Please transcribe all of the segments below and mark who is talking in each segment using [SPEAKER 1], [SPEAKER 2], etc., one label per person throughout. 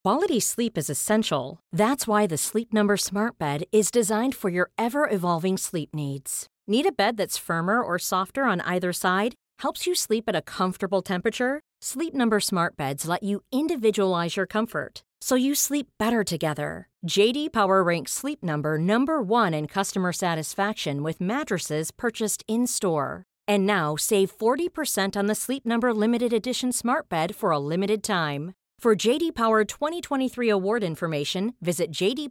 [SPEAKER 1] Quality sleep is essential. That's why the Sleep Number Smart Bed is designed for your ever-evolving sleep needs. Need a bed that's firmer or softer on either side? Helps you sleep at a comfortable temperature? Sleep Number Smart Beds let you individualize your comfort, so you sleep better together. J.D. Power ranks Sleep Number number 1 in customer satisfaction with mattresses purchased in-store. And now, save 40% on the Sleep Number Limited Edition Smart Bed for a limited time. For J.D. Power 2023 award information, visit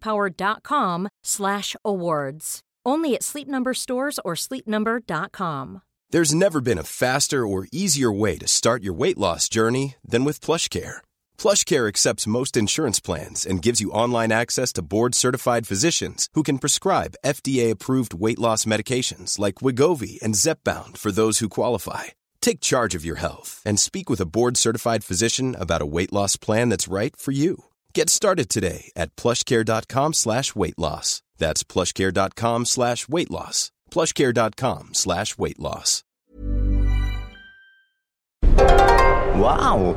[SPEAKER 1] jdpower.com/awards. Only at Sleep Number stores or sleepnumber.com.
[SPEAKER 2] There's never been a faster or easier way to start your weight loss journey than with PlushCare. PlushCare accepts most insurance plans and gives you online access to board-certified physicians who can prescribe FDA-approved weight loss medications like Wegovy and Zepbound for those who qualify. Take charge of your health and speak with a board-certified physician about a weight loss plan that's right for you. Get started today at plushcare.com/weight loss. That's plushcare.com/weight loss. plushcare.com/weight loss.
[SPEAKER 3] Wow.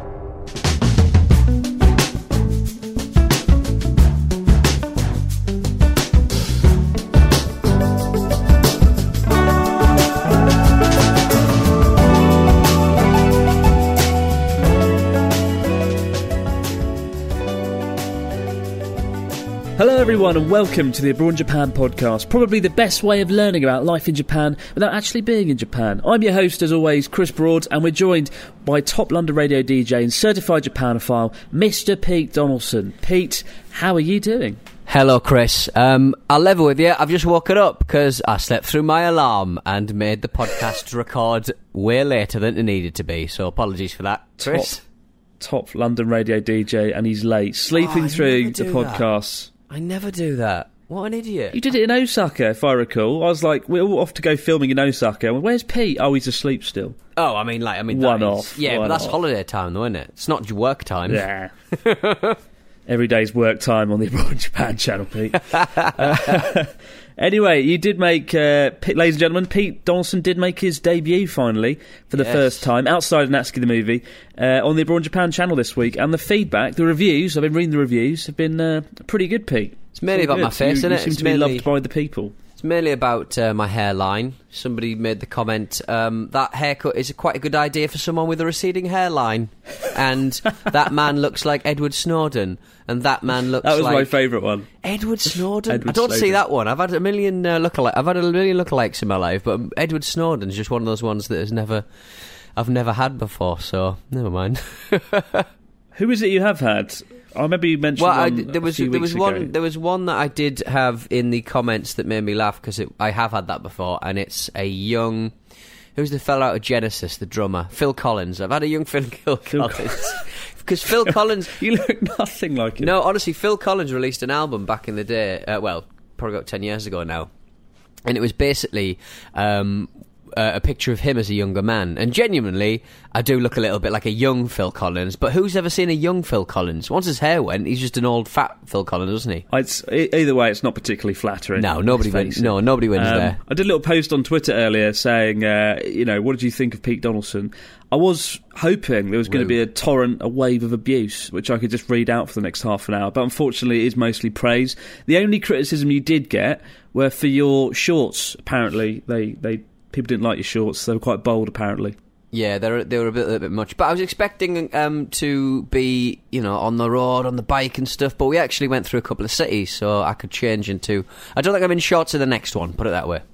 [SPEAKER 4] Hello everyone and welcome to the Abroad in Japan podcast, probably the best way of learning about life in Japan without actually being in Japan. I'm your host as always, Chris Broad, and we're joined by top London radio DJ and certified Japanophile, Mr. Pete Donaldson. Pete, how are you doing?
[SPEAKER 5] Hello Chris, I'll level with you, I've just woken up because I slept through my alarm and made the podcast record way later than it needed to be, so apologies for that, Chris.
[SPEAKER 4] Top London radio DJ and he's late, sleeping through the podcast.
[SPEAKER 5] I never do that. What an idiot.
[SPEAKER 4] You did it in Osaka, if I recall. I was like, we're all off to go filming in Osaka. Where's Pete? Oh, he's asleep still.
[SPEAKER 5] Oh, I mean,
[SPEAKER 4] one off.
[SPEAKER 5] Yeah, but that's holiday time, though, isn't it? It's not work time.
[SPEAKER 4] Yeah. Every day's work time on the Abroad in Japan channel, Pete. Anyway, you did make, ladies and gentlemen, Pete Donaldson did make his debut finally for the first time outside of Natsuki the Movie on the Abroad in Japan channel this week. And the feedback, the reviews, I've been reading the reviews, have been pretty good, Pete.
[SPEAKER 5] It's mainly about my face, isn't it?
[SPEAKER 4] You seem to be loved by the people.
[SPEAKER 5] It's mainly about my hairline. Somebody made the comment, that haircut is quite a good idea for someone with a receding hairline. And that man looks like Edward Snowden. And that man looks like...
[SPEAKER 4] That was my favourite one.
[SPEAKER 5] Edward Snowden? I don't see that one. I've had a million lookalikes in my life, but Edward Snowden's just one of those ones that I've never had before, so never mind.
[SPEAKER 4] Who is it you have had? I remember you mentioned there was one that I did have in the comments that made me laugh because I have had that before, and it's a young... Who's the fella out of Genesis, the drummer? Phil Collins. I've had a young Phil Collins. Because Phil Collins... You look nothing like him.
[SPEAKER 5] No, honestly, Phil Collins released an album back in the day, probably about 10 years ago now, and it was basically a picture of him as a younger man. And genuinely, I do look a little bit like a young Phil Collins, but who's ever seen a young Phil Collins? Once his hair went, he's just an old fat Phil Collins, isn't he?
[SPEAKER 4] Either way, it's not particularly flattering.
[SPEAKER 5] No, nobody wins. No, nobody wins there.
[SPEAKER 4] I did a little post on Twitter earlier saying, what did you think of Pete Donaldson? I was hoping there was going to be a wave of abuse, which I could just read out for the next half an hour, but unfortunately it is mostly praise. The only criticism you did get were for your shorts. Apparently, people didn't like your shorts. They were quite bold, apparently.
[SPEAKER 5] Yeah, they were a little bit much. But I was expecting to be, on the road, on the bike and stuff, but we actually went through a couple of cities, so I could change into... I don't think I'm in shorts in the next one, put it that way.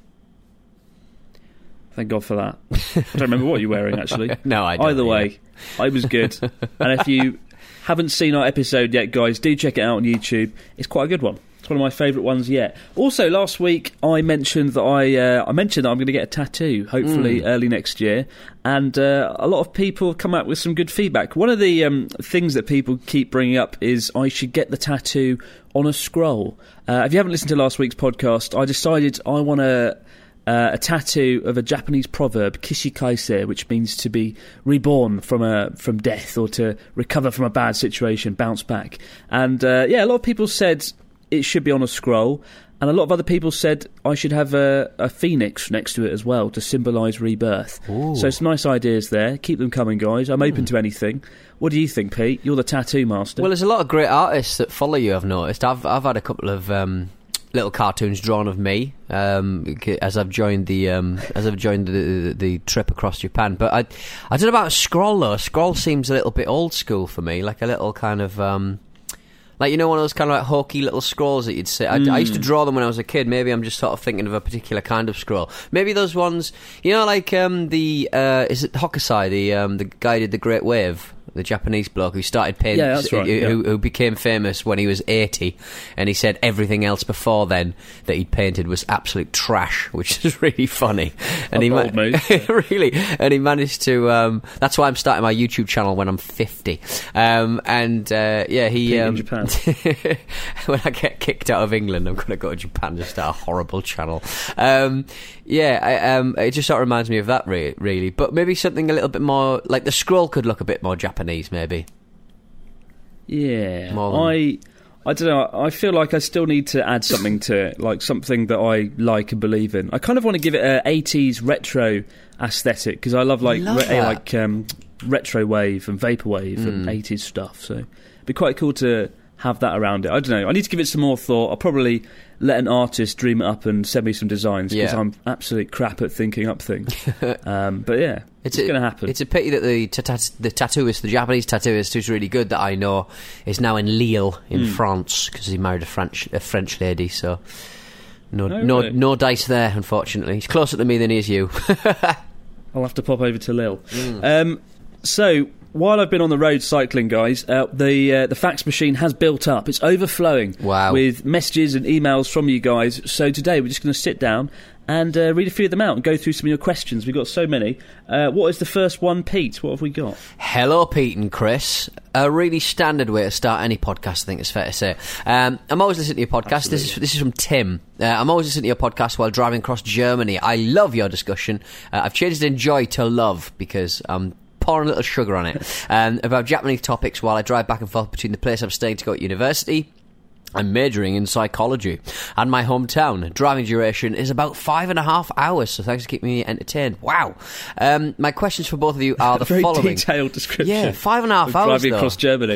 [SPEAKER 4] Thank God for that. I don't remember what you're wearing, actually.
[SPEAKER 5] No, I don't.
[SPEAKER 4] Either way, I was good. And if you haven't seen our episode yet, guys, do check it out on YouTube. It's quite a good one. It's one of my favourite ones yet. Also, last week I mentioned that I'm going to get a tattoo, hopefully early next year, and a lot of people have come out with some good feedback. One of the things that people keep bringing up is I should get the tattoo on a scroll. If you haven't listened to last week's podcast, I decided I want a tattoo of a Japanese proverb, kishikaise, which means to be reborn from death or to recover from a bad situation, bounce back. And a lot of people said it should be on a scroll. And a lot of other people said I should have a phoenix next to it as well to symbolise rebirth.
[SPEAKER 5] Ooh.
[SPEAKER 4] So some nice ideas there. Keep them coming, guys. I'm open to anything. What do you think, Pete? You're the tattoo master.
[SPEAKER 5] Well, there's a lot of great artists that follow you, I've noticed. I've had a couple of little cartoons drawn of me as I've joined the trip across Japan. But I don't know about a scroll, though. A scroll seems a little bit old school for me, like a little kind of... like, you know, one of those kind of like hokey little scrolls that you'd say. I used to draw them when I was a kid. Maybe I'm just sort of thinking of a particular kind of scroll. Maybe those ones, you know, like is it Hokusai, the guy who did The Great Wave? The Japanese bloke who started painting,
[SPEAKER 4] yeah, that's right,
[SPEAKER 5] who became famous when he was 80, and he said everything else before then that he'd painted was absolute trash, which is really funny. And really, and he managed to. That's why I'm starting my YouTube channel when I'm 50. He
[SPEAKER 4] in Japan.
[SPEAKER 5] When I get kicked out of England, I'm going to go to Japan to start a horrible channel. It just sort of reminds me of that, really. But maybe something a little bit more like the scroll could look a bit more Japanese, maybe.
[SPEAKER 4] Yeah, I don't know. I feel like I still need to add something to it, like something that I like and believe in. I kind of want to give it a 80s retro aesthetic because I love retro wave and vaporwave and 80s stuff. So it'd be quite cool to have that around it. I don't know. I need to give it some more thought. I'll probably let an artist dream it up and send me some designs because I'm absolute crap at thinking up things. But yeah, it's going to happen.
[SPEAKER 5] It's a pity that the tattooist, the Japanese tattooist who's really good that I know, is now in Lille in France because he married a French lady. So no dice there, unfortunately. He's closer to me than he is you.
[SPEAKER 4] I'll have to pop over to Lille. So while I've been on the road cycling, guys, the fax machine has built up. It's overflowing with messages and emails from you guys. So today we're just going to sit down and read a few of them out and go through some of your questions. We've got so many. What is the first one, Pete? What have we got?
[SPEAKER 5] Hello, Pete and Chris. A really standard way to start any podcast, I think it's fair to say. I'm always listening to your podcast. Absolutely. This is from Tim. I'm always listening to your podcast while driving across Germany. I love your discussion. I've changed enjoy to love because I'm pouring a little sugar on it. About Japanese topics while I drive back and forth between the place I'm staying to go to university. I'm majoring in psychology, and my hometown. Driving duration is about 5.5 hours, so thanks for keeping me entertained. Wow. My questions for both of you are the following.
[SPEAKER 4] Very detailed description.
[SPEAKER 5] Yeah, 5.5 hours,
[SPEAKER 4] driving across Germany.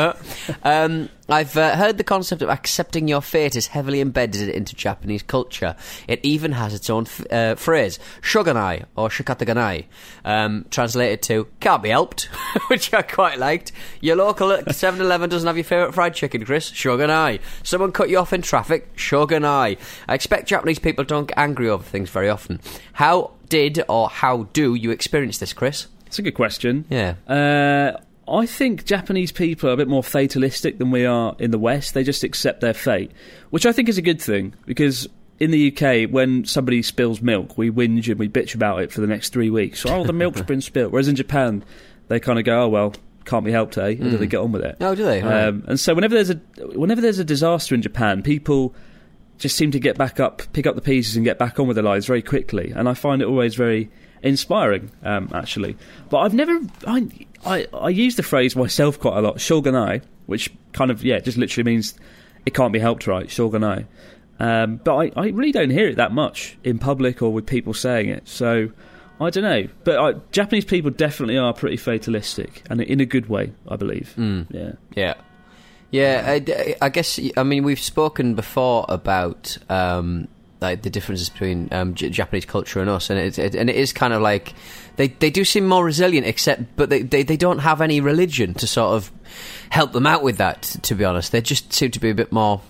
[SPEAKER 5] I've heard the concept of accepting your fate is heavily embedded into Japanese culture. It even has its own phrase, shogunai, or shikataganai, translated to, can't be helped, which I quite liked. Your local 7-Eleven doesn't have your favourite fried chicken, Chris, shogunai. Someone cut you off in traffic, shogunai. I expect Japanese people don't get angry over things very often. How did or how do you experience this, Chris?
[SPEAKER 4] That's a good question.
[SPEAKER 5] Yeah.
[SPEAKER 4] I think Japanese people are a bit more fatalistic than we are in the West. They just accept their fate, which I think is a good thing, because in the UK, when somebody spills milk, we whinge and we bitch about it for the next 3 weeks. So, the milk's been spilled. Whereas in Japan, they kind of go, oh, well, can't be helped, eh? And then they get on with it.
[SPEAKER 5] Oh, do they? Right.
[SPEAKER 4] And so whenever there's a disaster in Japan, people just seem to get back up, pick up the pieces and get back on with their lives very quickly. And I find it always very inspiring, actually. But I've never... I use the phrase myself quite a lot, shogunai, which kind of, just literally means it can't be helped, right? Shogunai. But I really don't hear it that much in public or with people saying it. So, I don't know. But Japanese people definitely are pretty fatalistic, and in a good way, I believe.
[SPEAKER 5] Yeah. Yeah, I guess, I mean, we've spoken before about... like the differences between Japanese culture and us, and it is kind of like they do seem more resilient, but they don't have any religion to sort of help them out with that. To be honest, they just seem to be a bit more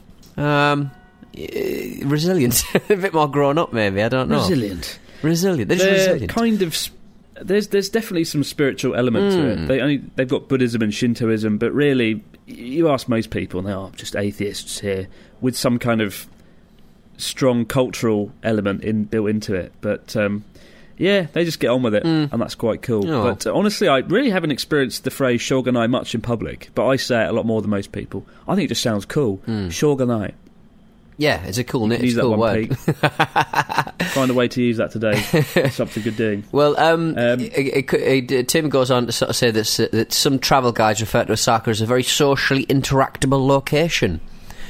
[SPEAKER 5] resilient, a bit more grown up. Maybe, I don't know.
[SPEAKER 4] Resilient.
[SPEAKER 5] They're just resilient.
[SPEAKER 4] Kind of. There's definitely some spiritual element to it. They've got Buddhism and Shintoism, but really, you ask most people, and they are just atheists here with some kind of strong cultural element built into it, but they just get on with it, and that's quite cool. But honestly, I really haven't experienced the phrase shogunai much in public, but I say it a lot more than most people. I think it just sounds cool. Shogunai. Yeah,
[SPEAKER 5] it's a cool word.
[SPEAKER 4] Find a way to use that today. It's something good doing.
[SPEAKER 5] Well, Tim goes on to sort of say that some travel guides refer to Osaka as a very socially interactable location.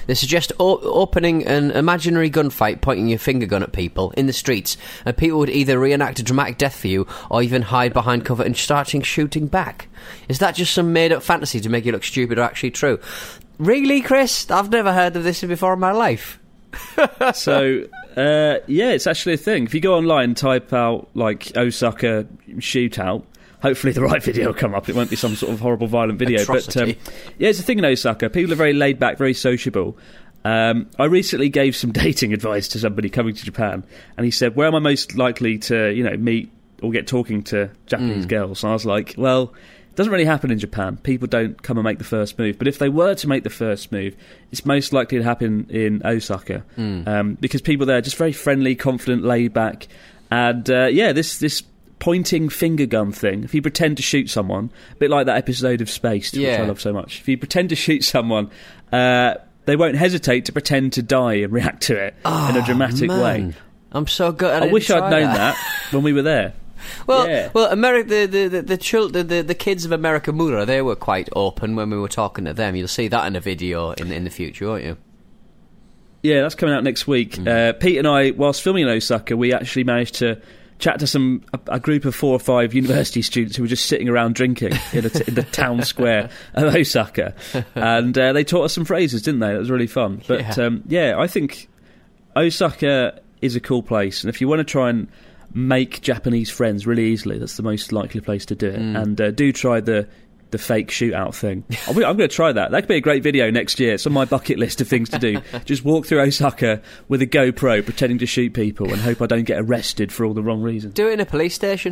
[SPEAKER 5] They suggest opening an imaginary gunfight, pointing your finger gun at people in the streets, and people would either reenact a dramatic death for you or even hide behind cover and starting shooting back. Is that just some made-up fantasy to make you look stupid or actually true? Really, Chris? I've never heard of this before in my life.
[SPEAKER 4] So, yeah, it's actually a thing. If you go online and type out, like, Osaka shootout, hopefully the right video will come up. It won't be some sort of horrible, violent video.
[SPEAKER 5] Atrocity.
[SPEAKER 4] But, yeah, it's a thing in Osaka. People are very laid back, very sociable. I recently gave some dating advice to somebody coming to Japan, and he said, where am I most likely to, meet or get talking to Japanese girls? And I was like, well, it doesn't really happen in Japan. People don't come and make the first move. But if they were to make the first move, it's most likely to happen in Osaka. Because people there are just very friendly, confident, laid back. And, this pointing finger gun thing, if you pretend to shoot someone, a bit like that episode of Spaced, which I love so much. If you pretend to shoot someone, they won't hesitate to pretend to die and react to it in a dramatic way.
[SPEAKER 5] I'm so good.
[SPEAKER 4] I wish I'd known that when we were there.
[SPEAKER 5] Well, America, the kids of America Mura, they were quite open when we were talking to them. You'll see that in a video in the future, won't you?
[SPEAKER 4] Yeah, that's coming out next week. Pete and I, whilst filming in Osaka, we actually managed to chat to a group of 4 or 5 university students who were just sitting around drinking in the town square of Osaka, and they taught us some phrases, didn't they? It was really fun. But I think Osaka is a cool place, and if you want to try and make Japanese friends really easily, that's the most likely place to do it. And do try the fake shootout thing. I'm going to try that. That could be a great video next year. It's on my bucket list of things to do. Just walk through Osaka with a GoPro pretending to shoot people and hope I don't get arrested for all the wrong reasons.
[SPEAKER 5] Do it in a police station.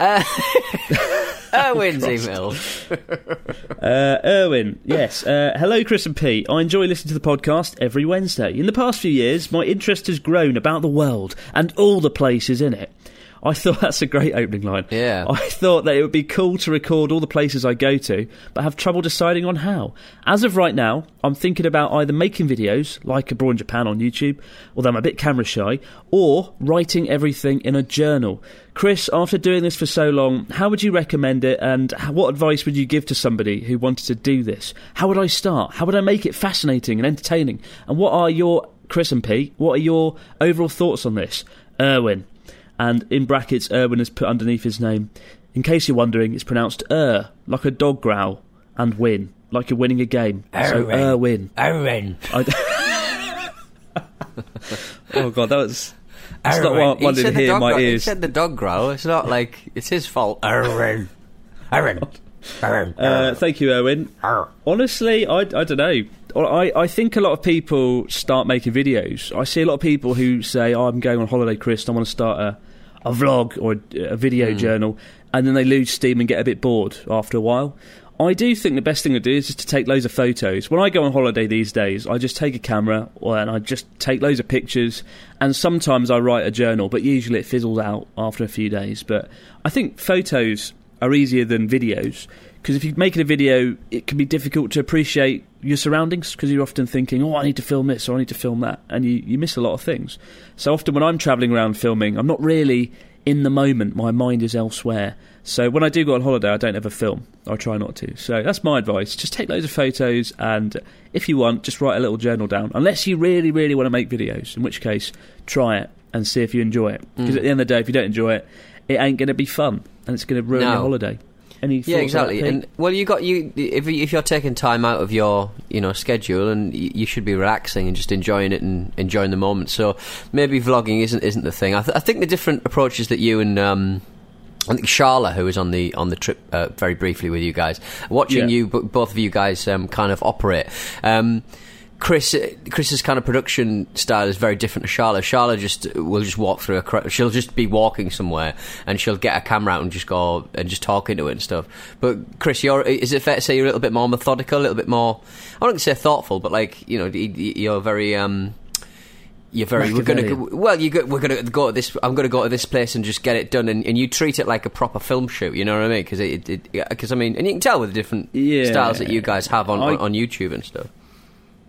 [SPEAKER 5] Erwin's email.
[SPEAKER 4] Erwin, yes. Hello, Chris and Pete. I enjoy listening to the podcast every Wednesday. In the past few years, my interest has grown about the world and all the places in it. I thought that's a great opening line.
[SPEAKER 5] Yeah.
[SPEAKER 4] I thought that it would be cool to record all the places I go to, but have trouble deciding on how. As of right now, I'm thinking about either making videos, like Abroad in Japan on YouTube, although I'm a bit camera shy, or writing everything in a journal. Chris, after doing this for so long, how would you recommend it, and what advice would you give to somebody who wanted to do this? How would I start? How would I make it fascinating and entertaining? And what are your, Chris and Pete, what are your overall thoughts on this? Erwin. And in brackets, Erwin has put underneath his name, in case you're wondering, it's pronounced like a dog growl, and win, like you're winning a game.
[SPEAKER 5] Erwin.
[SPEAKER 4] So Erwin.
[SPEAKER 5] Erwin.
[SPEAKER 4] Oh God, that was... It's not one to hear in my ears.
[SPEAKER 5] He said the dog growl. It's not like it's his fault. Erwin. Erwin.
[SPEAKER 4] Thank you, Erwin. Honestly, I don't know. I think a lot of people start making videos. I see a lot of people who say, I'm going on holiday, Chris, I want to start a vlog or a video journal, and then they lose steam and get a bit bored after a while. I do think the best thing to do is just to take loads of photos. When I go on holiday these days, I just take a camera and I just take loads of pictures, and sometimes I write a journal, but usually it fizzles out after a few days. But I think photos are easier than videos, because if you're making a video, it can be difficult to appreciate your surroundings, because you're often thinking, I need to film this or I need to film that, and you miss a lot of things. So often when I'm travelling around filming, I'm not really in the moment, my mind is elsewhere. So when I do go on holiday, I don't ever film. I try not to. So that's my advice. Just take loads of photos, and if you want, just write a little journal down. Unless you really, really want to make videos, in which case, try it and see if you enjoy it. Because at the end of the day, if you don't enjoy it, it ain't going to be fun, and it's going to ruin your holiday.
[SPEAKER 5] Yeah, exactly. And well, if you're taking time out of your schedule, and you should be relaxing and just enjoying it and enjoying the moment. So maybe vlogging isn't the thing. I think the different approaches that you and I think Charla, who was on the trip very briefly with you guys, watching you both of you guys kind of operate. Chris's kind of production style is very different to Charla. Charla will just walk through she'll just be walking somewhere and she'll get a camera out and just go and just talk into it and stuff. But Chris, is it fair to say you're a little bit more methodical, a little bit more, I wouldn't say thoughtful, but like, you're very we're going to go to this, I'm going to go to this place and just get it done, and you treat it like a proper film shoot, you know what I mean? Because I mean, and you can tell with the different styles that you guys have on YouTube and stuff.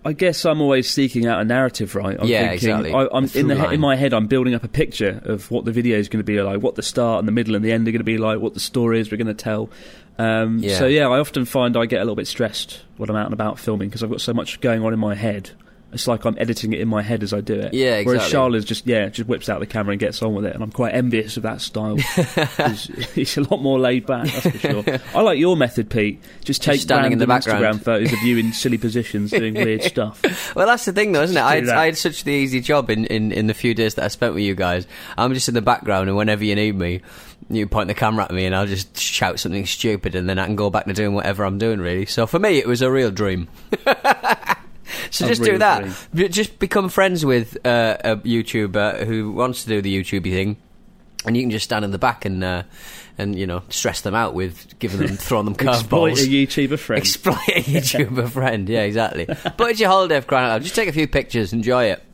[SPEAKER 4] I guess I'm always seeking out a narrative, right? I'm thinking,
[SPEAKER 5] exactly.
[SPEAKER 4] I'm in my head. I'm building up a picture of what the video is going to be like, what the start and the middle and the end are going to be like, what the story is we're going to tell. So I often find I get a little bit stressed when I'm out and about filming because I've got so much going on in my head. It's like I'm editing it in my head as I do it.
[SPEAKER 5] Yeah, exactly.
[SPEAKER 4] Whereas Charles just whips out the camera and gets on with it, and I'm quite envious of that style. He's a lot more laid back, that's for sure. I like your method, Pete. Just take
[SPEAKER 5] standing in the background.
[SPEAKER 4] Instagram photos of you in silly positions doing weird stuff.
[SPEAKER 5] Well, that's the thing, though, isn't it? I had such the easy job in the few days that I spent with you guys. I'm just in the background, and whenever you need me, you point the camera at me, and I'll just shout something stupid, and then I can go back to doing whatever I'm doing, really. So for me, it was a real dream. So just do that. Just become friends with a YouTuber who wants to do the YouTubey thing, and you can just stand in the back and stress them out with throwing them curveballs.
[SPEAKER 4] Exploit a YouTuber friend.
[SPEAKER 5] Exploit a YouTuber friend. Yeah, exactly. But it's your holiday, for crying out loud. Just take a few pictures, enjoy it.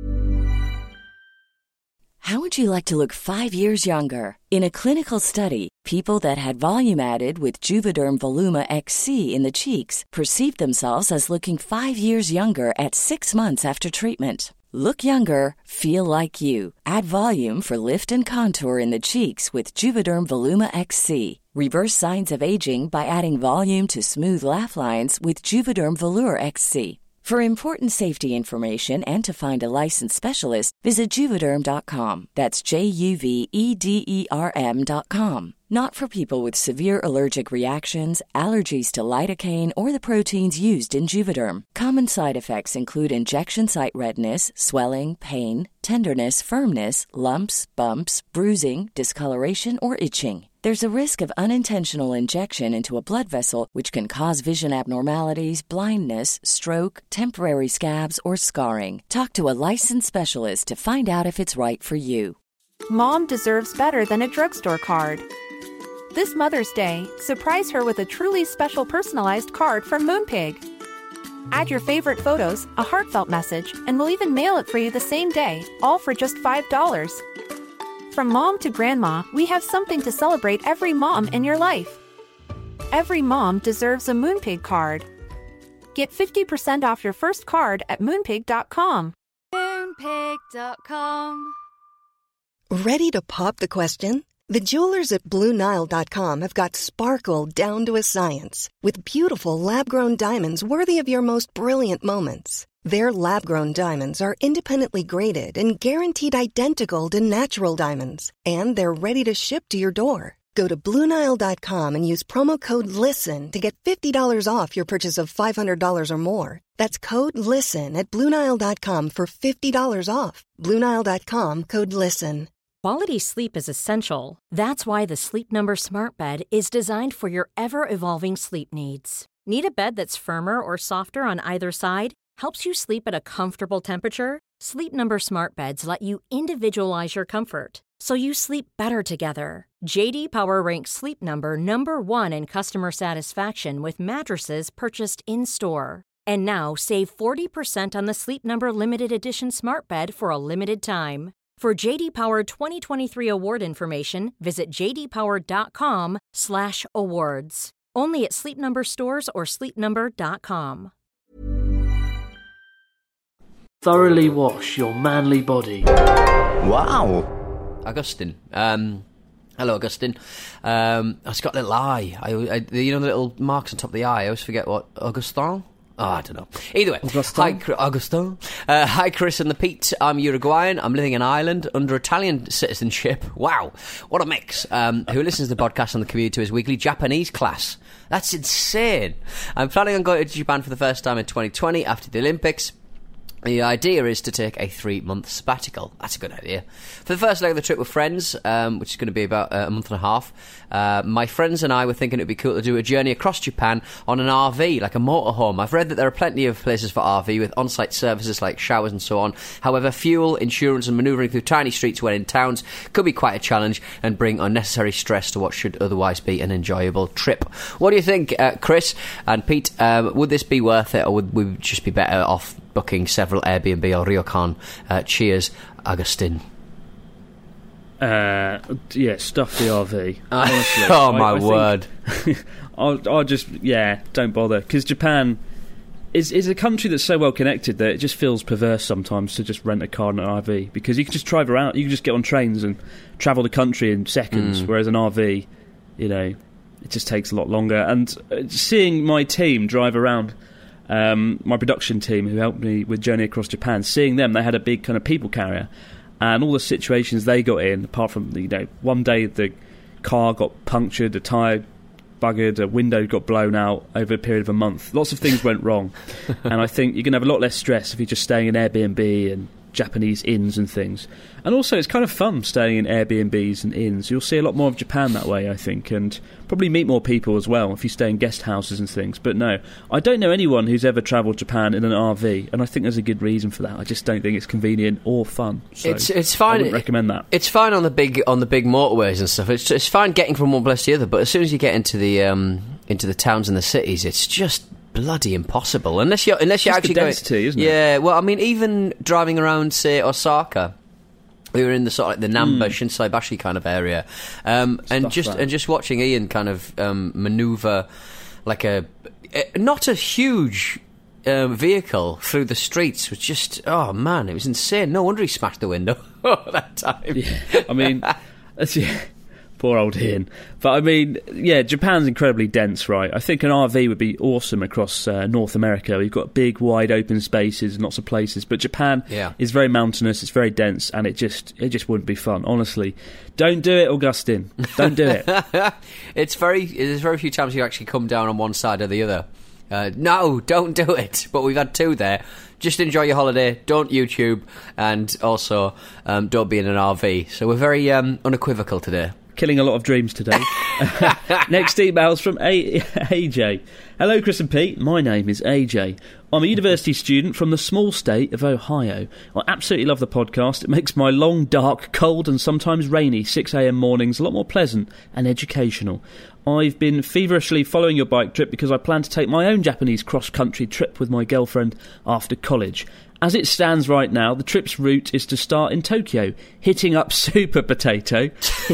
[SPEAKER 6] How would you like to look 5 years younger? In a clinical study, people that had volume added with Juvederm Voluma XC in the cheeks perceived themselves as looking 5 years younger at 6 months after treatment. Look younger, feel like you. Add volume for lift and contour in the cheeks with Juvederm Voluma XC. Reverse signs of aging by adding volume to smooth laugh lines with Juvederm Volure XC. For important safety information and to find a licensed specialist, visit Juvederm.com. That's JUVEDERM.com. Not for people with severe allergic reactions, allergies to lidocaine, or the proteins used in Juvederm. Common side effects include injection site redness, swelling, pain, tenderness, firmness, lumps, bumps, bruising, discoloration, or itching. There's a risk of unintentional injection into a blood vessel, which can cause vision abnormalities, blindness, stroke, temporary scabs, or scarring. Talk to a licensed specialist to find out if it's right for you.
[SPEAKER 7] Mom deserves better than a drugstore card. This Mother's Day, surprise her with a truly special personalized card from Moonpig. Add your favorite photos, a heartfelt message, and we'll even mail it for you the same day, all for just $5. From mom to grandma, we have something to celebrate every mom in your life. Every mom deserves a Moonpig card. Get 50% off your first card at Moonpig.com.
[SPEAKER 8] Moonpig.com.
[SPEAKER 9] Ready to pop the question? The jewelers at BlueNile.com have got sparkle down to a science with beautiful lab-grown diamonds worthy of your most brilliant moments. Their lab-grown diamonds are independently graded and guaranteed identical to natural diamonds, and they're ready to ship to your door. Go to BlueNile.com and use promo code LISTEN to get $50 off your purchase of $500 or more. That's code LISTEN at BlueNile.com for $50 off. BlueNile.com, code LISTEN.
[SPEAKER 1] Quality sleep is essential. That's why the Sleep Number Smart Bed is designed for your ever-evolving sleep needs. Need a bed that's firmer or softer on either side? Helps you sleep at a comfortable temperature? Sleep Number Smart Beds let you individualize your comfort, so you sleep better together. J.D. Power ranks Sleep Number number 1 in customer satisfaction with mattresses purchased in-store. And now, save 40% on the Sleep Number Limited Edition Smart Bed for a limited time. For J.D. Power 2023 award information, visit jdpower.com/awards. Only at Sleep Number stores or sleepnumber.com.
[SPEAKER 10] Thoroughly wash your manly body.
[SPEAKER 3] Wow.
[SPEAKER 5] Augustine. Hello, Augustine. It's got a little eye. The little marks on top of the eye. I always forget what Augustin. Oh, I don't know. Either way,
[SPEAKER 4] Augustin.
[SPEAKER 5] Hi, Augustin. Hi, Chris and the Pete. I'm Uruguayan. I'm living in Ireland under Italian citizenship. Wow, what a mix. Who listens to the podcast on the commute to his weekly Japanese class. That's insane. I'm planning on going to Japan for the first time in 2020 after the Olympics. The idea is to take a 3-month sabbatical. That's a good idea. For the first leg of the trip with friends, which is going to be about a month and a half, my friends and I were thinking it would be cool to do a journey across Japan on an RV, like a motorhome. I've read that there are plenty of places for RV with on-site services like showers and so on. However, fuel, insurance and manoeuvring through tiny streets when in towns could be quite a challenge and bring unnecessary stress to what should otherwise be an enjoyable trip. What do you think, Chris and Pete? Would this be worth it, or would we just be better off booking several Airbnb or ryokan? Cheers, Augustine.
[SPEAKER 4] Yeah, stuff the RV. Honestly,
[SPEAKER 5] oh my word!
[SPEAKER 4] I'll just don't bother, because Japan is a country that's so well connected that it just feels perverse sometimes to just rent a car and an RV, because you can just drive around, you can just get on trains and travel the country in seconds, whereas an RV, you know, it just takes a lot longer. And seeing my team drive around, my production team who helped me with Journey Across Japan, seeing them, they had a big kind of people carrier, and all the situations they got in, apart from, you know, one day the car got punctured, a tyre buggered, a window got blown out over a period of a month. Lots of things went wrong. And I think you're going to have a lot less stress if you're just staying in Airbnb and Japanese inns and things. And also, it's kind of fun staying in Airbnbs and inns. You'll see a lot more of Japan that way, I think, and probably meet more people as well if you stay in guest houses and things. But no, I don't know anyone who's ever travelled Japan in an RV, and I think there's a good reason for that. I just don't think it's convenient or fun. So
[SPEAKER 5] it's fine.
[SPEAKER 4] I wouldn't recommend that.
[SPEAKER 5] It's fine on the big motorways and stuff. It's fine getting from one place to the other, but as soon as you get into the towns and the cities, it's just bloody impossible unless you're actually
[SPEAKER 4] the density, isn't it?
[SPEAKER 5] Yeah, well, I mean, even driving around, say, Osaka, we were in the sort of like the Namba Shinsaibashi kind of area, and just watching Ian kind of manoeuvre like not a huge vehicle through the streets was just, oh man, it was insane. No wonder he smashed the window that time.
[SPEAKER 4] Yeah, I mean, poor old Ian. But I mean, yeah, Japan's incredibly dense, right? I think an RV would be awesome across North America. You've got big, wide open spaces and lots of places. But Japan is very mountainous, it's very dense, and it just wouldn't be fun, honestly. Don't do it, Augustine. Don't do it.
[SPEAKER 5] There's very few times you actually come down on one side or the other. No, don't do it. But we've had two there. Just enjoy your holiday, don't YouTube, and also don't be in an RV. So we're very unequivocal today.
[SPEAKER 4] Killing a lot of dreams today. Next email's from AJ. Hello, Chris and Pete. My name is AJ. I'm a university student from the small state of Ohio. I absolutely love the podcast. It makes my long, dark, cold and sometimes rainy 6 a.m. mornings a lot more pleasant and educational. I've been feverishly following your bike trip because I plan to take my own Japanese cross-country trip with my girlfriend after college. As it stands right now, the trip's route is to start in Tokyo, hitting up Super Potato,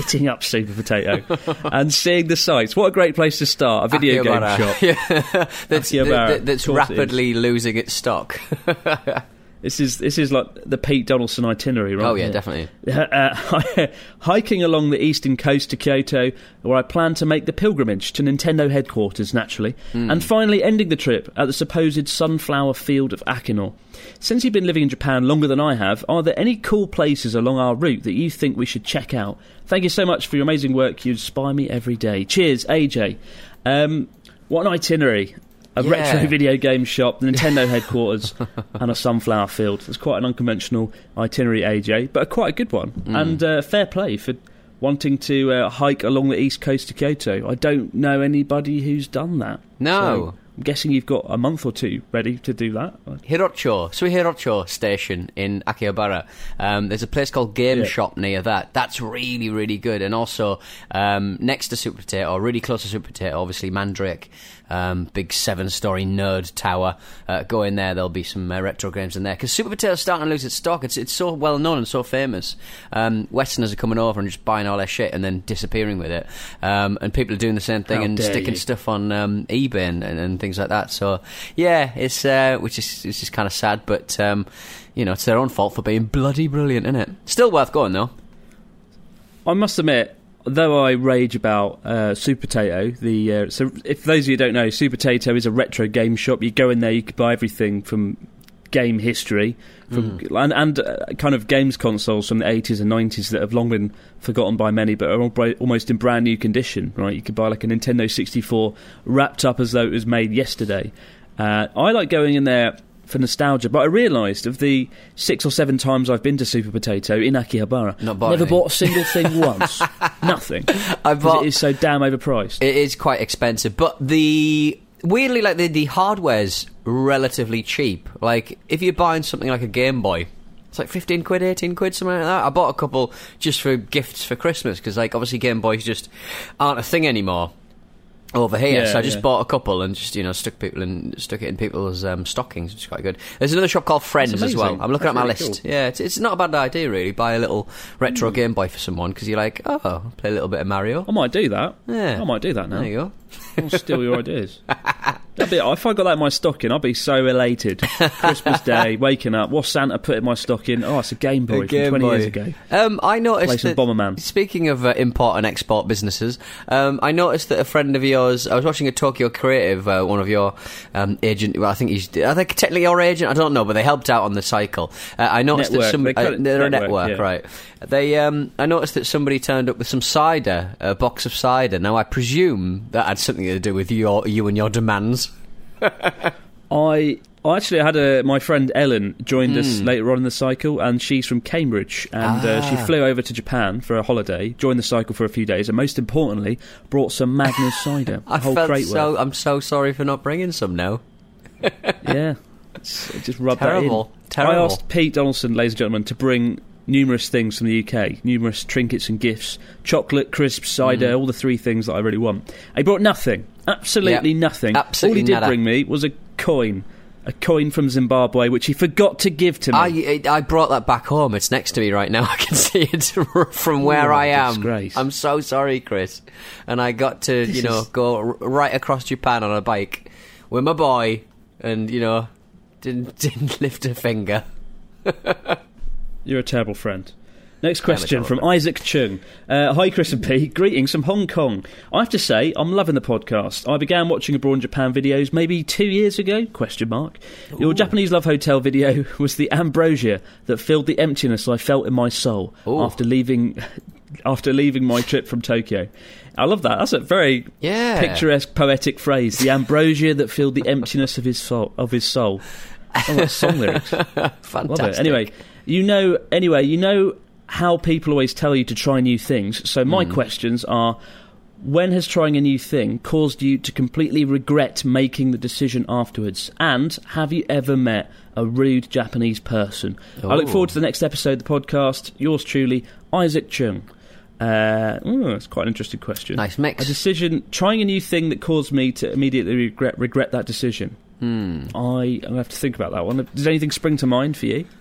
[SPEAKER 4] and seeing the sights. What a great place to start, a video
[SPEAKER 5] Akihabara.
[SPEAKER 4] Game shop.
[SPEAKER 5] Yeah. that's rapidly losing its stock.
[SPEAKER 4] This is like the Pete Donaldson itinerary, right?
[SPEAKER 5] Oh, yeah, definitely.
[SPEAKER 4] Hiking along the eastern coast to Kyoto, where I plan to make the pilgrimage to Nintendo headquarters, naturally, and finally ending the trip at the supposed sunflower field of Akino. Since you've been living in Japan longer than I have, are there any cool places along our route that you think we should check out? Thank you so much for your amazing work. You inspire me every day. Cheers, AJ. What an itinerary. A retro video game shop, the Nintendo headquarters, and a sunflower field. It's quite an unconventional itinerary, AJ, but quite a good one. And fair play for wanting to hike along the east coast to Kyoto. I don't know anybody who's done that.
[SPEAKER 5] No.
[SPEAKER 4] So I'm guessing you've got a month or two ready to do that.
[SPEAKER 5] Suihirocho Station in Akihabara. There's a place called Game Shop near that. That's really, really good. And also, next to Super Potato, or really close to Super Potato, obviously Mandrake. Big 7-story nerd tower. Go in there, there'll be some retro games in there. Because Super Potato's starting to lose its stock. It's so well known and so famous. Westerners are coming over and just buying all their shit and then disappearing with it. And people are doing the same thing and sticking stuff on eBay and things like that. So, yeah, it's which is kind of sad, but it's their own fault for being bloody brilliant, isn't it? Still worth going, though.
[SPEAKER 4] I must admit, though I rage about Super Potato, so if those of you who don't know, Super Potato is a retro game shop. You go in there, you can buy everything from game history, and kind of games consoles from the 80s and 90s that have long been forgotten by many, but are almost in brand new condition. Right, you could buy like a Nintendo 64 wrapped up as though it was made yesterday. I like going in there for nostalgia, but I realised of the 6 or 7 times I've been to Super Potato in Akihabara, never bought a single thing once. Nothing. It is so damn overpriced.
[SPEAKER 5] It is quite expensive, but weirdly, like the hardware's relatively cheap. Like if you're buying something like a Game Boy, it's like 15 quid, 18 quid, something like that. I bought a couple just for gifts for Christmas because, like, obviously Game Boys just aren't a thing anymore over here, so I just bought a couple and just stuck it in people's stockings, which is quite good. There's another shop called Friends as well. I'm looking at my list. Cool. Yeah, it's not a bad idea really. Buy a little retro Game Boy for someone because you're like, play a little bit of Mario.
[SPEAKER 4] I might do that. Yeah, I might do that now.
[SPEAKER 5] There you go.
[SPEAKER 4] I'll steal your ideas. If I got that in my stocking, I'd be so elated. Christmas Day, waking up, what's Santa put in my stocking? Oh, it's a Game Boy from 20 years ago.
[SPEAKER 5] I noticed
[SPEAKER 4] Play some
[SPEAKER 5] that,
[SPEAKER 4] Bomberman.
[SPEAKER 5] Speaking of import and export businesses, I noticed that a friend of yours, I was watching a Tokyo Creative, one of your agent, well, I think technically your agent, I don't know, but they helped out on the cycle. I noticed
[SPEAKER 4] network.
[SPEAKER 5] that they're a network,
[SPEAKER 4] yeah.
[SPEAKER 5] right. I noticed that somebody turned up with some cider, a box of cider. Now, I presume that had something to do with you and your demands.
[SPEAKER 4] I actually had my friend Ellen joined us later on in the cycle, and she's from Cambridge, and she flew over to Japan for a holiday, joined the cycle for a few days, and most importantly, brought some Magners cider.
[SPEAKER 5] I'm so sorry for not bringing some now.
[SPEAKER 4] Yeah, just rub
[SPEAKER 5] Terrible.
[SPEAKER 4] that in. I asked Pete Donaldson, ladies and gentlemen, to bring numerous things from the UK, numerous trinkets and gifts, chocolate, crisps, cider, all the three things that I really want. He brought nothing, absolutely nothing.
[SPEAKER 5] Absolutely
[SPEAKER 4] all he did
[SPEAKER 5] nada.
[SPEAKER 4] bring me was a coin from Zimbabwe, which he forgot to give to me.
[SPEAKER 5] I brought that back home. It's next to me right now. I can see it from where I am.
[SPEAKER 4] Disgrace.
[SPEAKER 5] I'm so sorry, Chris. And I got to, go right across Japan on a bike with my boy, and didn't lift a finger.
[SPEAKER 4] You're a terrible friend. Next question from Isaac Chung. Hi, Chris and Pete. Greetings from Hong Kong. I have to say, I'm loving the podcast. I began watching Abroad in Japan videos maybe 2 years ago? Your Japanese Love Hotel video was the ambrosia that filled the emptiness I felt in my soul after leaving my trip from Tokyo. I love that. That's a very picturesque, poetic phrase. The ambrosia that filled the emptiness of his soul. Oh, that's song lyrics.
[SPEAKER 5] Fantastic.
[SPEAKER 4] Love it. Anyway, you know how people always tell you to try new things. So my questions are, when has trying a new thing caused you to completely regret making the decision afterwards? And have you ever met a rude Japanese person? I look forward to the next episode of the podcast. Yours truly, Isaac Chung. That's quite an interesting question.
[SPEAKER 5] Nice mix.
[SPEAKER 4] Trying a new thing that caused me to immediately regret that decision. I have to think about that one. Does anything spring to mind for you?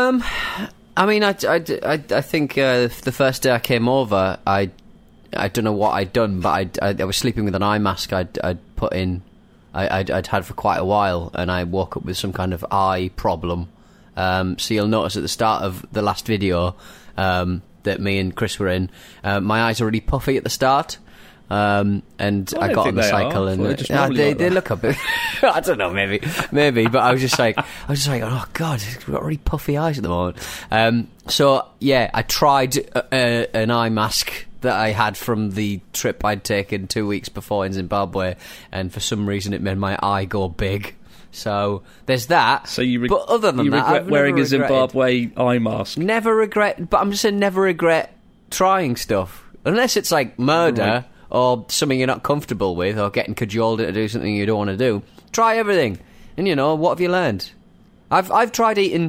[SPEAKER 5] I mean, I think the first day I came over, I don't know what I'd done, but I was sleeping with an eye mask I'd put in, I'd had for quite a while, and I woke up with some kind of eye problem. So you'll notice at the start of the last video that me and Chris were in, my eyes are really puffy at the start. And I got on the cycle, and they look a bit. I don't know, maybe, but I was just like, oh god, we've got really puffy eyes at the moment. So yeah, I tried an eye mask that I had from the trip I'd taken 2 weeks before in Zimbabwe, and for some reason it made my eye go big. So there's that.
[SPEAKER 4] So
[SPEAKER 5] but other than that,
[SPEAKER 4] regret wearing a Zimbabwe eye mask?
[SPEAKER 5] Never regret, but I'm just saying, never regret trying stuff unless it's like murder.
[SPEAKER 4] Right.
[SPEAKER 5] Or something you're not comfortable with, or getting cajoled into do something you don't want to do. Try everything, and what have you learned? I've tried getting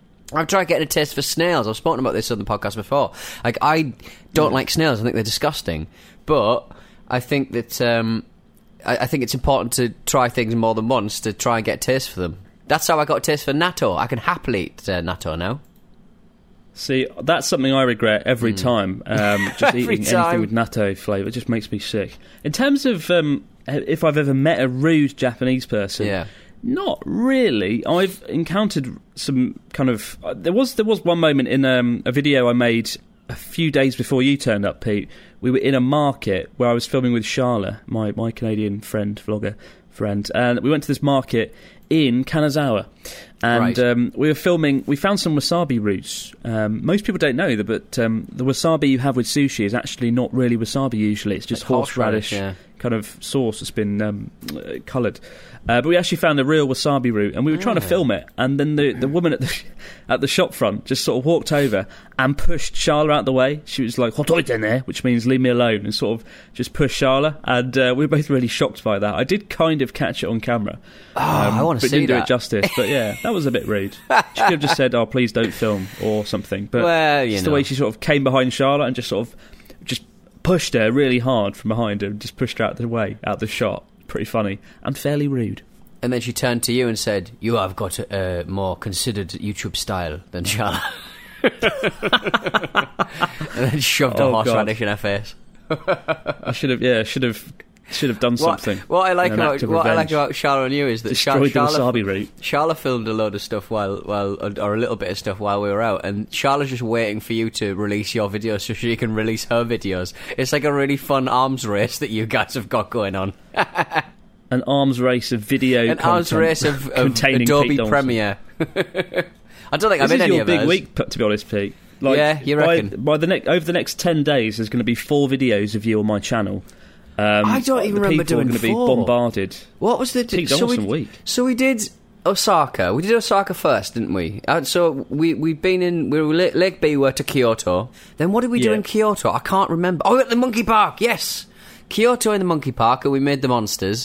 [SPEAKER 5] a taste for snails. I've spoken about this on the podcast before. Like, I don't like snails. I think they're disgusting. But I think that I think it's important to try things more than once to try and get a taste for them. That's how I got a taste for natto. I can happily eat natto now.
[SPEAKER 4] See, that's something I regret every time. Just eating anything with natto flavour, it just makes me sick. In terms of if I've ever met a rude Japanese person, not really. I've encountered some kind of... There was one moment in a video I made a few days before you turned up, Pete. We were in a market where I was filming with Charla, my Canadian vlogger friend, and we went to this market in Kanazawa. And we were filming. We found some wasabi roots. Most people don't know that, but the wasabi you have with sushi is actually not really wasabi. Usually, it's just horseradish kind of sauce that's been coloured. But we actually found a real wasabi root, and we were trying to film it. And then the woman at the shop front just sort of walked over and pushed Charla out the way. She was like, "Hotoiten there," which means leave me alone, and sort of just pushed Charla. And we were both really shocked by that. I did kind of catch it on camera.
[SPEAKER 5] I want to see that.
[SPEAKER 4] But didn't do it justice. But yeah, that was a bit rude. She could have just said, "Oh, please don't film," or something. But it's the way she sort of came behind Charlotte and just pushed her really hard from behind her and just pushed her out the shot. Pretty funny and fairly rude.
[SPEAKER 5] And then she turned to you and said, "You have got a more considered YouTube style than Charlotte." And then shoved a horseradish in her face.
[SPEAKER 4] I should have Should have done something.
[SPEAKER 5] What I like about Charla and you is that
[SPEAKER 4] destroyed the wasabi route.
[SPEAKER 5] Charla filmed a load of stuff or a little bit of stuff while we were out, and Charla's just waiting for you to release your videos so she can release her videos. It's like a really fun arms race that you guys have got going on.
[SPEAKER 4] An arms race of video.
[SPEAKER 5] Arms race of Adobe Premiere. I don't think I'm in any of those.
[SPEAKER 4] This is your big week, to be honest, Pete. Like,
[SPEAKER 5] yeah, you reckon?
[SPEAKER 4] Over the next 10 days, there's going to be 4 videos of you on my channel.
[SPEAKER 5] I don't even remember doing 4.
[SPEAKER 4] People are going to be bombarded.
[SPEAKER 5] What was the
[SPEAKER 4] Pete Donaldson week?
[SPEAKER 5] So we did Osaka. We did Osaka first, didn't we? So we were Lake Biwa to Kyoto. Then what did we do in Kyoto? I can't remember. Oh, at the Monkey Park. Yes, Kyoto in the Monkey Park, and we made the monsters.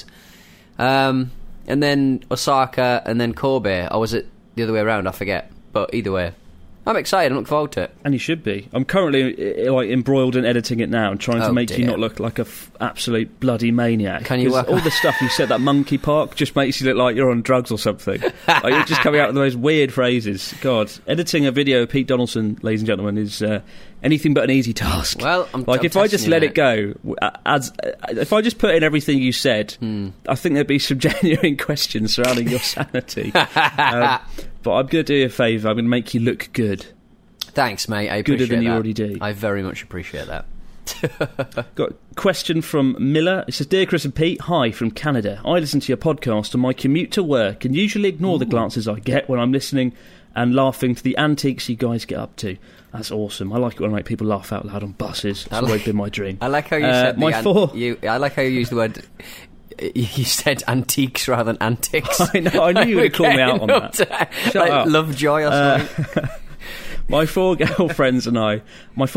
[SPEAKER 5] And then Osaka, and then Kobe. Or was it the other way around? I forget. But either way, I'm excited. I look forward to it.
[SPEAKER 4] And you should be. I'm currently embroiled in editing it now and trying to make you not look like a absolute bloody maniac.
[SPEAKER 5] Can you work
[SPEAKER 4] all the stuff you said, that Monkey Park, just makes you look like you're on drugs or something. Like, you're just coming out with the most weird phrases. God, editing a video of Pete Donaldson, ladies and gentlemen, is anything but an easy task.
[SPEAKER 5] Well,
[SPEAKER 4] if I just let it go, if I just put in everything you said, I think there'd be some genuine questions surrounding your sanity. But I'm going to do you a favour. I'm going to make you look good.
[SPEAKER 5] Thanks, mate. I appreciate that.
[SPEAKER 4] Gooder than you already do.
[SPEAKER 5] I very much appreciate that.
[SPEAKER 4] Got a question from Miller. It says, Dear Chris and Pete, hi from Canada. I listen to your podcast on my commute to work and usually ignore the glances I get when I'm listening and laughing to the antiques you guys get up to. That's awesome. I like it when I make people laugh out loud on buses. It's always been my dream.
[SPEAKER 5] I like how you said I like how you used the word... You said antiques rather than antics.
[SPEAKER 4] I know. I knew you would call me out on that.
[SPEAKER 5] Shut up. Lovejoy or something.
[SPEAKER 4] My 4 girlfriends and I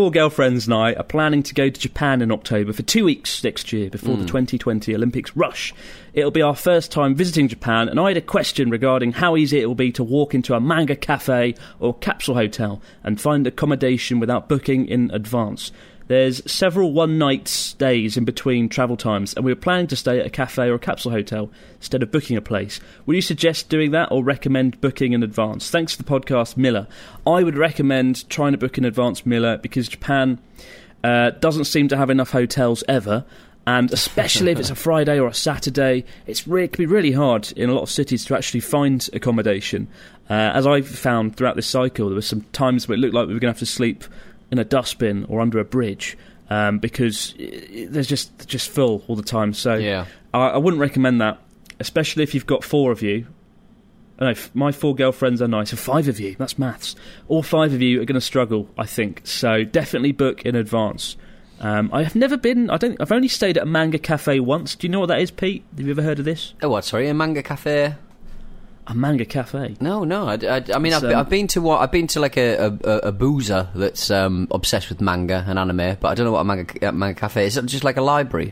[SPEAKER 4] are planning to go to Japan in October for 2 weeks next year before the 2020 Olympics rush. It'll be our first time visiting Japan, and I had a question regarding how easy it will be to walk into a manga cafe or capsule hotel and find accommodation without booking in advance. There's several one-night stays in between travel times, and we were planning to stay at a cafe or a capsule hotel instead of booking a place. Would you suggest doing that or recommend booking in advance? Thanks for the podcast, Miller. I would recommend trying to book in advance, Miller, because Japan doesn't seem to have enough hotels ever, and especially if it's a Friday or a Saturday, it can be really hard in a lot of cities to actually find accommodation. As I've found throughout this cycle, there were some times where it looked like we were going to have to sleep in a dustbin or under a bridge because there's just full all the time. So I wouldn't recommend that, especially if you've got 4 of you. I know, my 4 girlfriends are nice. So 5 of you, that's maths. All 5 of you are going to struggle, I think. So definitely book in advance. I've never been. I've only stayed at a manga cafe once. Do you know what that is, Pete? Have you ever heard of this?
[SPEAKER 5] Oh, what? Sorry, a manga cafe.
[SPEAKER 4] A manga cafe?
[SPEAKER 5] No. I mean, I've been to like a boozer that's obsessed with manga and anime, but I don't know what a manga cafe is. Is it just like a library?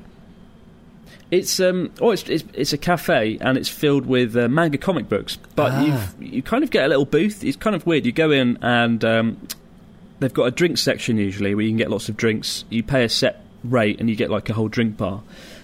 [SPEAKER 4] It's a cafe and it's filled with manga comic books. But you kind of get a little booth. It's kind of weird. You go in and they've got a drink section usually where you can get lots of drinks. You pay a set rate and you get like a whole drink bar,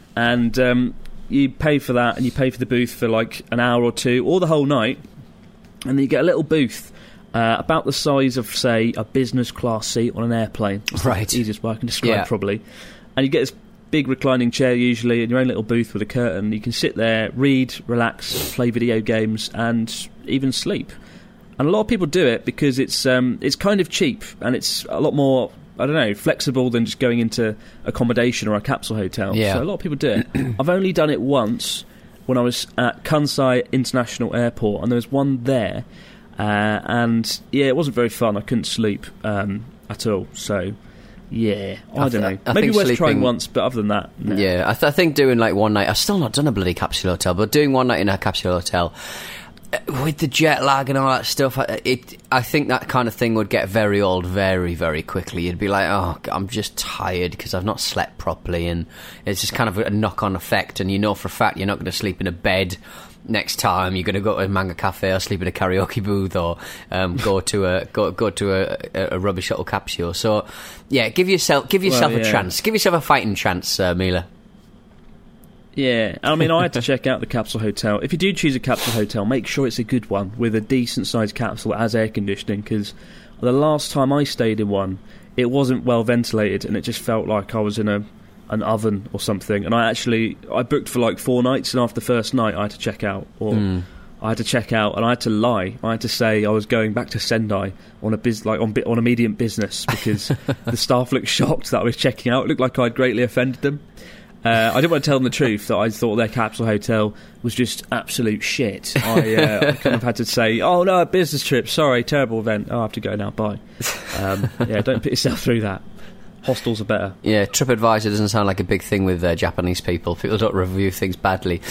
[SPEAKER 4] and you pay for that, and you pay for the booth for like an hour or 2, or the whole night, and then you get a little booth about the size of, say, a business class seat on an airplane. It's the easiest way I can describe probably. And you get this big reclining chair usually in your own little booth with a curtain. You can sit there, read, relax, play video games, and even sleep. And a lot of people do it because it's kind of cheap, and it's a lot more, I don't know, flexible than just going into accommodation or a capsule hotel.
[SPEAKER 5] Yeah.
[SPEAKER 4] So a lot of people do it. I've only done it once when I was at Kansai International Airport, and there was one there, and it wasn't very fun. I couldn't sleep at all. So I don't know. Maybe worth trying once, but other than that, no.
[SPEAKER 5] Yeah, I think doing like one night. I've still not done a bloody capsule hotel, but doing one night in a capsule hotel, with the jet lag and all that stuff, I think that kind of thing would get very old very, very quickly. You'd be like, oh, I'm just tired because I've not slept properly, and it's just kind of a knock-on effect, and you know for a fact you're not going to sleep in a bed next time. You're going to go to a manga cafe or sleep in a karaoke booth, or go to a rubbish little capsule. So, yeah, give yourself a chance. Give yourself a fighting chance, Mila.
[SPEAKER 4] Yeah, I mean, I had to check out the capsule hotel. If you do choose a capsule hotel, make sure it's a good one with a decent-sized capsule that has air conditioning, because the last time I stayed in one, it wasn't well ventilated, and it just felt like I was in a an oven or something, and I booked for like 4 nights, and after the first night I had to check out, I had to check out, and I had to lie. I had to say I was going back to Sendai on a medium business because the staff looked shocked that I was checking out. It looked like I'd greatly offended them. I didn't want to tell them the truth, that I thought their capsule hotel was just absolute shit. I kind of had to say, oh no, a business trip, sorry, terrible event, I have to go now, bye. Don't put yourself through that. Hostels are better. Yeah,
[SPEAKER 5] TripAdvisor doesn't sound like a big thing with Japanese people. People don't review things badly.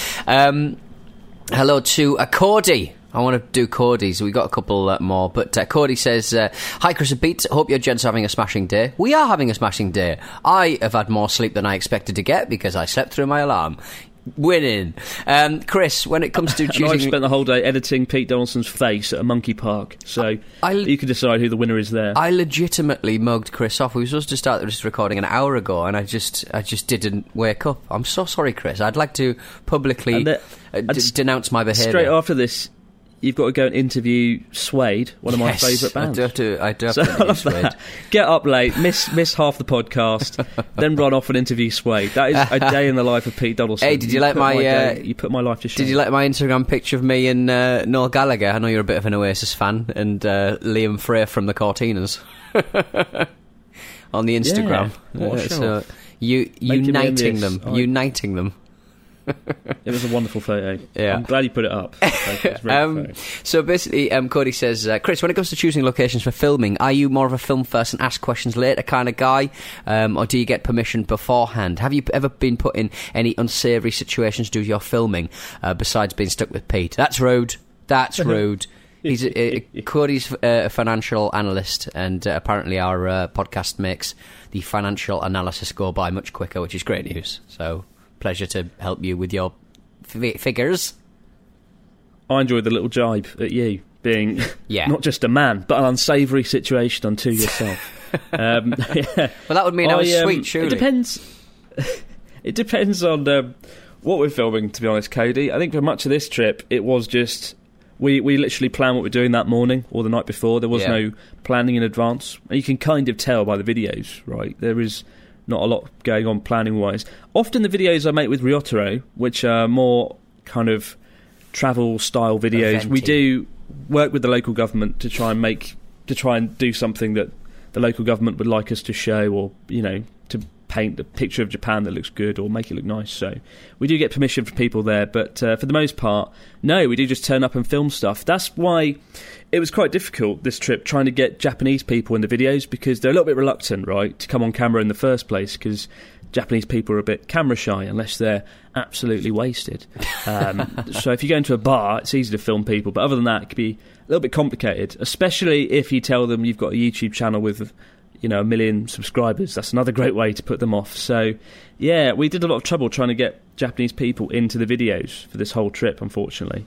[SPEAKER 5] Hello to Cordy. I want to do Cordy's. We got a couple more, but Cordy says, "Hi Chris and Pete. Hope your gents are having a smashing day. We are having a smashing day. I have had more sleep than I expected to get because I slept through my alarm. Winning." Chris, when it comes to choosing...
[SPEAKER 4] I spent the whole day editing Pete Donaldson's face at a monkey park, so you can decide who the winner is there.
[SPEAKER 5] I legitimately mugged Chris off. We were supposed to start this recording an hour ago, and I just didn't wake up. I'm so sorry, Chris. I'd like to publicly denounce my behaviour.
[SPEAKER 4] Straight after this, you've got to go and interview Suede, one of my favourite bands.
[SPEAKER 5] I do have to interview Suede.
[SPEAKER 4] Get up late, miss half the podcast, then run off and interview Suede. That is a day in the life of Pete Donaldson.
[SPEAKER 5] Hey, did you like
[SPEAKER 4] you put my life to shame.
[SPEAKER 5] Did you like my Instagram picture of me and Noel Gallagher? I know you're a bit of an Oasis fan, and Liam Frey from the Cortinas on the Instagram.
[SPEAKER 4] Yeah,
[SPEAKER 5] so uniting them.
[SPEAKER 4] It was a wonderful photo.
[SPEAKER 5] Yeah.
[SPEAKER 4] I'm glad you put it up.
[SPEAKER 5] So basically, Cody says, Chris, when it comes to choosing locations for filming, are you more of a film first and ask questions later kind of guy, or do you get permission beforehand? Have you ever been put in any unsavoury situations due to your filming, besides being stuck with Pete? That's rude. That's rude. He's Cody's a financial analyst, and apparently our podcast makes the financial analysis go by much quicker, which is great news. So... pleasure to help you with your figures.
[SPEAKER 4] I enjoyed the little jibe at you being not just a man, but an unsavoury situation unto yourself.
[SPEAKER 5] Well, that would mean I was sweet, surely.
[SPEAKER 4] It depends on what we're filming, to be honest, Cody. I think for much of this trip, it was just... We literally plan what we're doing that morning or the night before. There was no planning in advance. And you can kind of tell by the videos, right? There is... not a lot going on planning-wise. Often the videos I make with Ryotaro, which are more kind of travel-style videos, we do work with the local government to try and do something that the local government would like us to show, or, you know, to paint a picture of Japan that looks good or make it look nice. So we do get permission from people there, but for the most part, no, we do just turn up and film stuff. That's why it was quite difficult this trip trying to get Japanese people in the videos, because they're a little bit reluctant, right, to come on camera in the first place, because Japanese people are a bit camera shy unless they're absolutely wasted. So if you go into a bar, it's easy to film people, but other than that, it could be a little bit complicated, especially if you tell them you've got a YouTube channel with, you know, 1 million subscribers. That's another great way to put them off. So, yeah, we did a lot of trouble trying to get Japanese people into the videos for this whole trip, unfortunately.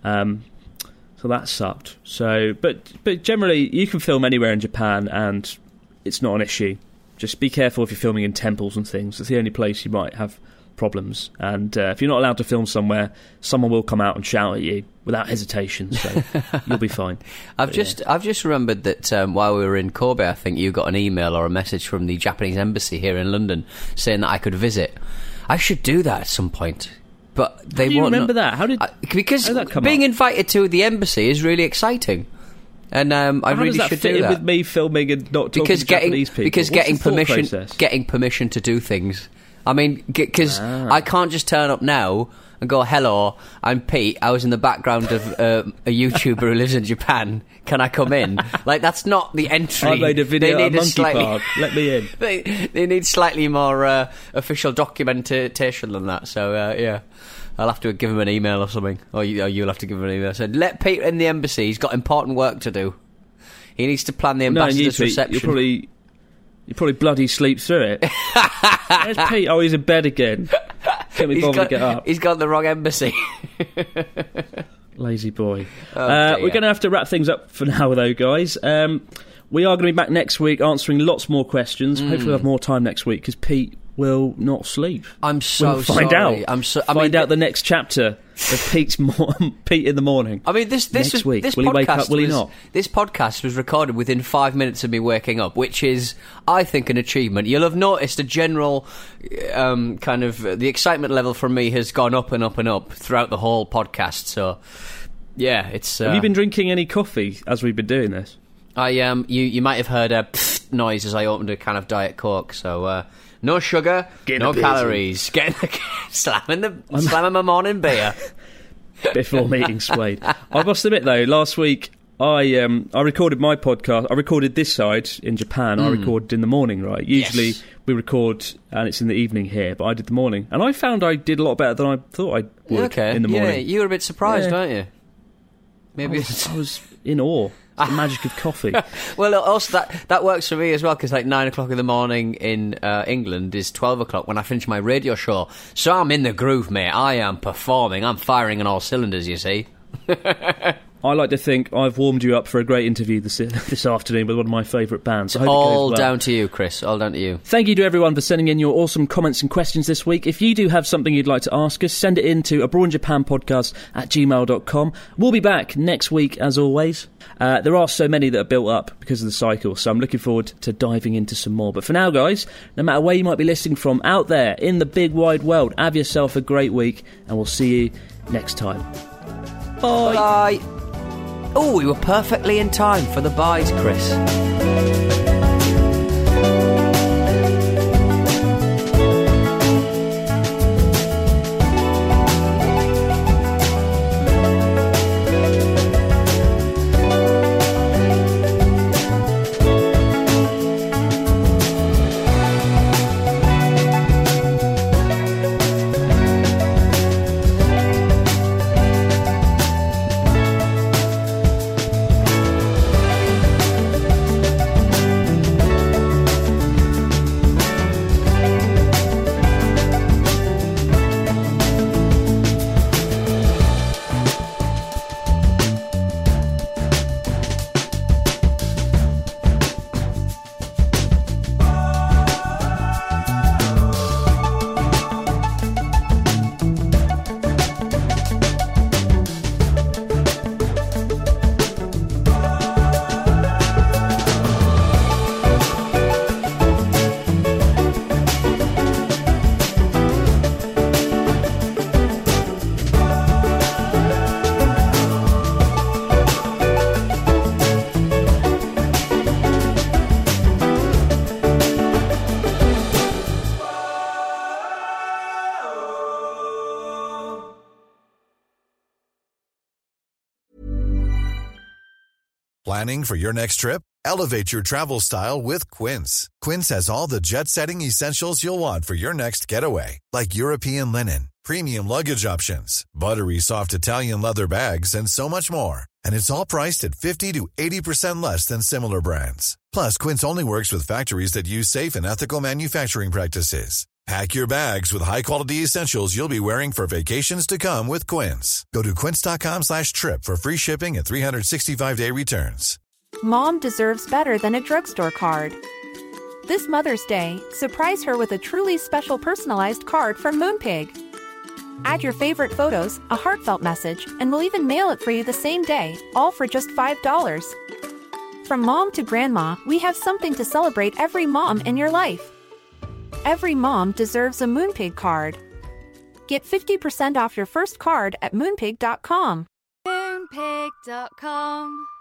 [SPEAKER 4] So that sucked. So, but generally, you can film anywhere in Japan, and it's not an issue. Just be careful if you're filming in temples and things. It's the only place you might have problems. And if you're not allowed to film somewhere, someone will come out and shout at you without hesitation. So you'll be fine.
[SPEAKER 5] I've just remembered that while we were in Kobe, I think you got an email or a message from the Japanese embassy here in London saying that I could visit. I should do that at some point. But they
[SPEAKER 4] won't. Remember that?
[SPEAKER 5] Because being invited to the embassy is really exciting. And I really should do that.
[SPEAKER 4] With me filming and not talking to Japanese people.
[SPEAKER 5] Because getting permission to do things. I mean, because I can't just turn up now and go, "Hello, I'm Pete. I was in the background of a YouTuber who lives in Japan. Can I come in?" Like, that's not the entry.
[SPEAKER 4] I made a video at a monkey park. Let me in.
[SPEAKER 5] They need slightly more official documentation than that. So yeah. I'll have to give him an email or something. Or you'll have to give him an email. So let Pete in the embassy. He's got important work to do. He needs to plan the ambassador's reception.
[SPEAKER 4] You probably bloody sleep through it. Where's Pete? Oh, he's in bed again. Can't be bothered to get up.
[SPEAKER 5] He's got the wrong embassy.
[SPEAKER 4] Lazy boy. We're going to have to wrap things up for now, though, guys. We are going to be back next week answering lots more questions. Hopefully we'll have more time next week, because Pete will not sleep.
[SPEAKER 5] I'm so
[SPEAKER 4] we'll find
[SPEAKER 5] sorry.
[SPEAKER 4] Find out the next chapter of Pete in the morning.
[SPEAKER 5] I mean, this
[SPEAKER 4] week.
[SPEAKER 5] This
[SPEAKER 4] will he wake up? Will he not?
[SPEAKER 5] This podcast was recorded within 5 minutes of me waking up, which is, I think, an achievement. You'll have noticed a general kind of the excitement level from me has gone up and up and up throughout the whole podcast. So, yeah, it's.
[SPEAKER 4] Have you been drinking any coffee as we've been doing this?
[SPEAKER 5] You might have heard a pfft noise as I opened a can of Diet Coke. So no sugar, no calories. Slamming my morning beer
[SPEAKER 4] before meeting Suede. I must admit though, last week I recorded my podcast. I recorded this side in Japan. I recorded in the morning, right? Usually we record and it's in the evening here, but I did the morning, and I found I did a lot better than I thought I would in the morning.
[SPEAKER 5] Yeah, you were a bit surprised, weren't you? Maybe
[SPEAKER 4] I was in awe. It's the magic of coffee.
[SPEAKER 5] Well, also that works for me as well, because like 9 o'clock in the morning in England is 12 o'clock when I finish my radio show. So I'm in the groove, mate. I am performing. I'm firing on all cylinders, you see.
[SPEAKER 4] I like to think I've warmed you up for a great interview this afternoon with one of my favourite bands.
[SPEAKER 5] All down to you, Chris. All down to you.
[SPEAKER 4] Thank you to everyone for sending in your awesome comments and questions this week. If you do have something you'd like to ask us, send it in to abroadinjapanpodcast@gmail.com. We'll be back next week, as always. There are so many that are built up because of the cycle, so I'm looking forward to diving into some more. But for now, guys, no matter where you might be listening from out there in the big wide world, have yourself a great week, and we'll see you next time. Bye.
[SPEAKER 5] Bye. Oh, we were perfectly in time for the buys, Chris.
[SPEAKER 8] Planning for your next trip? Elevate your travel style with Quince. Quince has all the jet-setting essentials you'll want for your next getaway, like European linen, premium luggage options, buttery soft Italian leather bags, and so much more. And it's all priced at 50 to 80% less than similar brands. Plus, Quince only works with factories that use safe and ethical manufacturing practices. Pack your bags with high-quality essentials you'll be wearing for vacations to come with Quince. Go to quince.com/trip for free shipping and 365-day returns.
[SPEAKER 7] Mom deserves better than a drugstore card. This Mother's Day, surprise her with a truly special personalized card from Moonpig. Add your favorite photos, a heartfelt message, and we'll even mail it for you the same day, all for just $5. From mom to grandma, we have something to celebrate every mom in your life. Every mom deserves a Moonpig card. Get 50% off your first card at Moonpig.com.
[SPEAKER 11] Moonpig.com